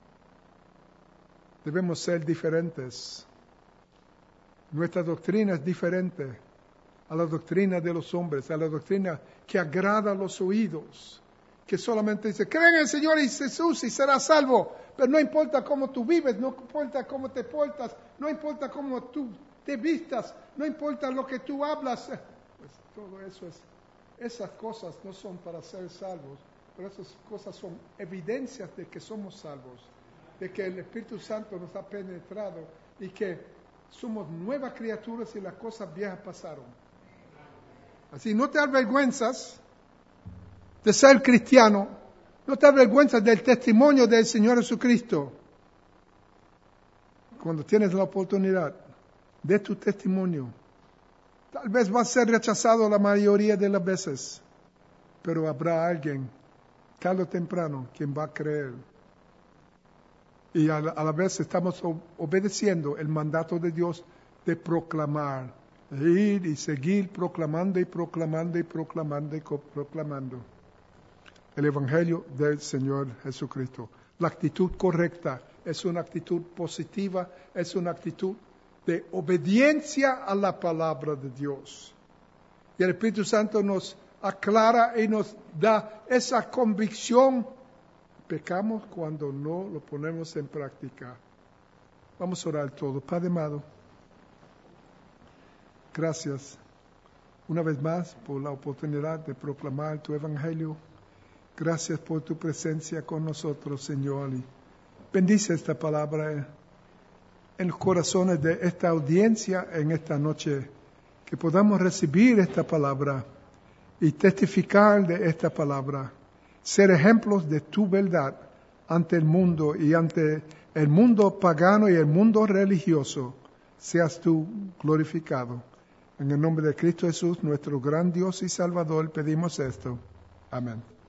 debemos ser diferentes. Nuestra doctrina es diferente a la doctrina de los hombres, a la doctrina que agrada a los oídos, que solamente dice, creen en el Señor Jesús y serás salvo, pero no importa cómo tú vives, no importa cómo te portas, no importa cómo tú te vistas, no importa lo que tú hablas. Pues todo eso esas cosas no son para ser salvos, pero esas cosas son evidencias de que somos salvos, de que el Espíritu Santo nos ha penetrado y que somos nuevas criaturas y las cosas viejas pasaron. Así, no te avergüenzas de ser cristiano, no te avergüenzas del testimonio del Señor Jesucristo. Cuando tienes la oportunidad de tu testimonio, tal vez va a ser rechazado la mayoría de las veces, pero habrá alguien, tarde o temprano, quien va a creer. Y a la vez estamos obedeciendo el mandato de Dios de proclamar, de ir y seguir proclamando y proclamando y proclamando y proclamando el Evangelio del Señor Jesucristo. La actitud correcta es una actitud positiva, es una actitud de obediencia a la palabra de Dios. Y el Espíritu Santo nos aclara y nos da esa convicción. Pecamos cuando no lo ponemos en práctica. Vamos a orar todo. Padre amado, gracias una vez más por la oportunidad de proclamar tu Evangelio. Gracias por tu presencia con nosotros, Señor. Y bendice esta palabra en los corazones de esta audiencia en esta noche. Que podamos recibir esta palabra y testificar de esta palabra. Ser ejemplos de tu verdad ante el mundo y ante el mundo pagano y el mundo religioso. Seas tú glorificado. En el nombre de Cristo Jesús, nuestro gran Dios y Salvador, pedimos esto. Amén.